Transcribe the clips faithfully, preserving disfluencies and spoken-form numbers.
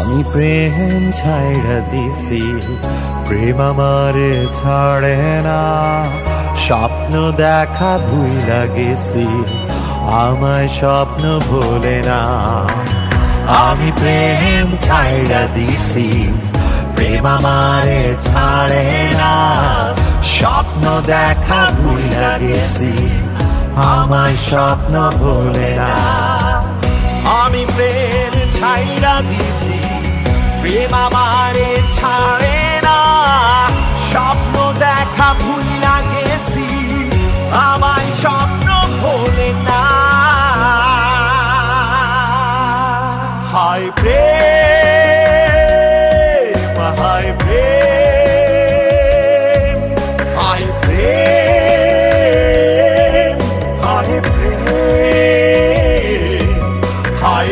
আমি প্রেম ছাইড়া দিছি, প্রেম আমারে ছাড়ে না। স্বপ্ন দেখা ভুইলা গেছি, আমায় স্বপ্ন ভোলে না। আমি প্রেম ছাইড়া দিছি, প্রেম আমারে ছাড়ে না। স্বপ্ন দেখা ভুইলা গেছি, আমায় স্বপ্ন ভোলে না। আমি প্রেম ছাইড়া দিছি, প্রেম আমারে ছাড়ে না। স্বপ্ন দেখা ভুইলা গেছি, আমায় স্বপ্ন ভোলে না। হায় প্রেম, হায় প্রেম, হায় প্রেম, হায় প্রেম, হায়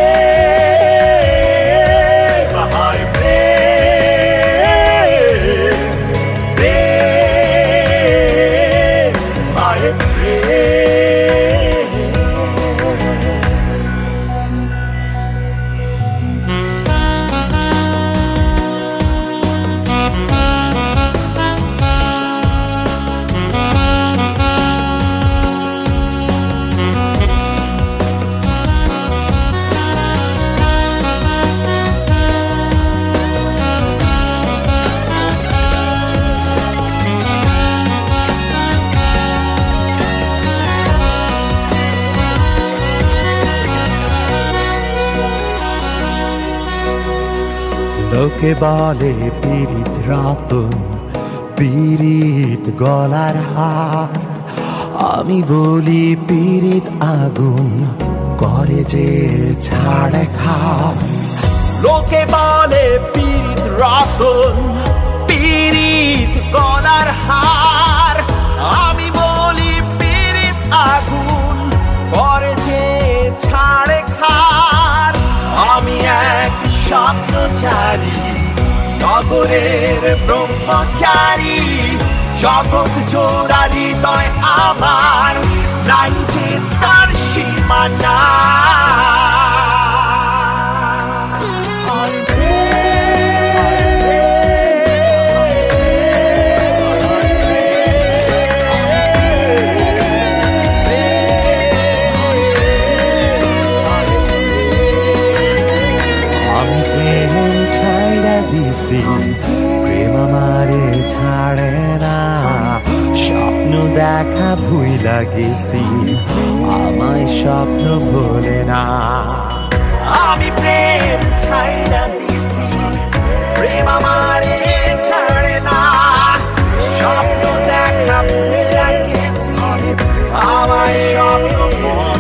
প্রেম, হায় প্রেম, প্রেম, হায় প্রেম। লোকে বলে পীড়িত রতন, পীড়িত গলার হার। আমি বলি পীড়িত আগুন, করে যে ছাড়ে খার। লোকে বলে পীড়িত রতন, পীড়িত গলার হার। আমি বলি পীড়িত আগুন, করে যে ছাড়ে খার। আমি এক স্বপ্নচারী, নগরের ব্রহ্মচারী। জগৎ জোড়া হৃদয় আমার, নাই যে তার সীমানা। প্রেম আমারে ছাড়ে না। স্বপ্ন দেখা ভুইলা গেছি, আমায় স্বপ্ন ভোলে না। আমি প্রেম ছাইড়া দিছি, প্রেম আমারে ছাড়ে না। স্বপ্ন দেখা ভুইলা গেছি, আমায় স্বপ্ন ভোলে না।